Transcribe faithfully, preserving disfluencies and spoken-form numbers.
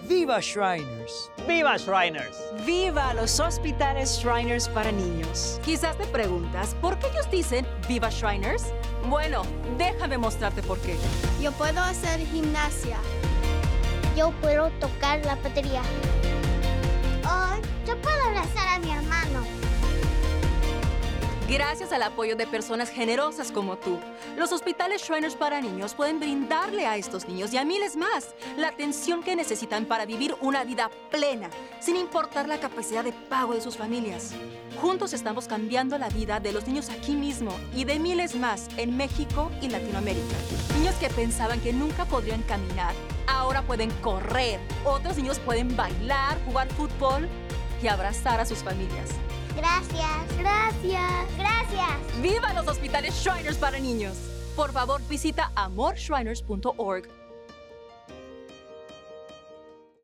¡Viva Shriners! ¡Viva Shriners! ¡Viva los hospitales Shriners para niños! Quizás te preguntas, ¿por qué ellos dicen ¡Viva Shriners? Bueno, déjame mostrarte por qué. Yo puedo hacer gimnasia. Yo puedo tocar la batería. Oh, yo puedo abrazar a mi hermano. Gracias al apoyo de personas generosas como tú, los hospitales Shriners para niños pueden brindarle a estos niños y a miles más la atención que necesitan para vivir una vida plena, sin importar la capacidad de pago de sus familias. Juntos estamos cambiando la vida de los niños aquí mismo y de miles más en México y Latinoamérica. Niños que pensaban que nunca podrían caminar, ahora pueden correr. Otros niños pueden bailar, jugar fútbol y abrazar a sus familias. Gracias, gracias, gracias. ¡Viva los hospitales Shriners para niños! Por favor, visita amor shriners punto org